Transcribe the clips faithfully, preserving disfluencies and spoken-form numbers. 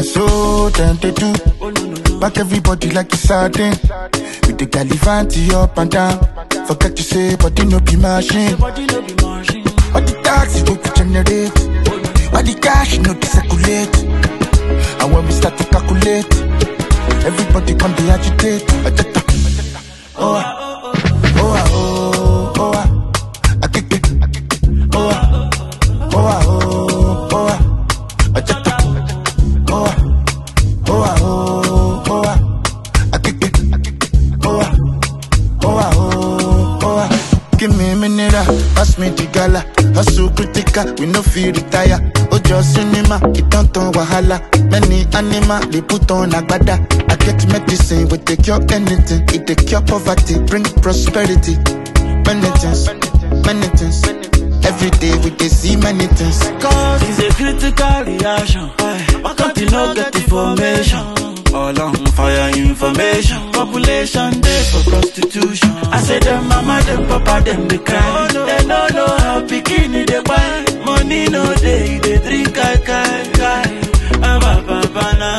so then they do. Back everybody like a sardine. With the Galivanti up and down. Forget to say, but you no be machine. All the taxes we could generate. All the cash no be circulate. And when we start to calculate, everybody come to agitate. Oh, ah, oh, ah, oh, oh, ah. I kick it. Oh, ah, oh, ah, oh, oh, ah. I check it. Oh, ah, oh, ah, oh, oh, ah. I kick it. Oh, ah, oh, ah, oh, oh, ah. Give me a minute, pass me the gala. Hustle critical, we no feel retire. Ojo cinema, it don't turn wahala. Many animal, they put on agbada. I get medicine, we take cure anything. It take cure poverty, bring prosperity. Many things, many things. Every day we dey see many things. Cause it's a critical reaction. Why can't you not get information? All on fire information. Population day for prostitution. I say them mama, them papa, them they cry. They don't know how bikini they buy. Money no day, they drink kai kai kai. Aba baba na.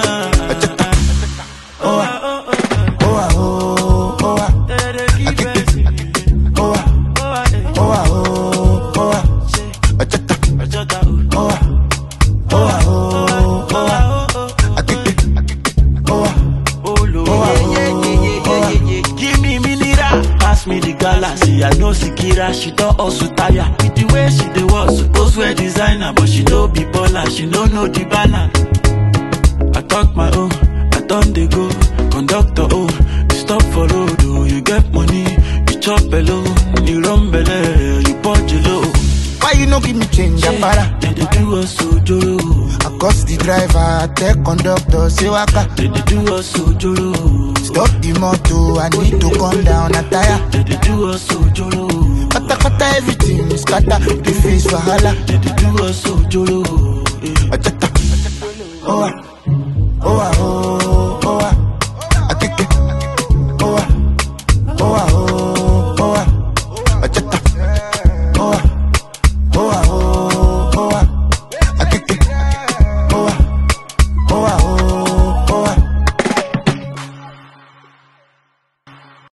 Oh ah, oh ah, oh oh ah. Oh ah, oh ah, oh oh ah. Achata, achata, oh ah, oh ah, oh oh ah. Akite, oh ah, oh ah, give me mineral, pass me the galaxy. I know Sikira, she don't also tire. With the way she dey was supposed wear designer, but she don't be baller, she don't know the balance. I talk my own, I done they go. Conductor, oh, you stop for road, oh, you get money, you chop below, you run below, you punch low. Why you no give me change, Apara? They dey do us so joro. I cost the driver, I tell conductor, say waka. They dey do us so joro. Stop the motor, I need to come down, I tire. They dey do us so joro. Kata kata everything is kata, the face wahala. They dey do us so joro. Achata, oh ah.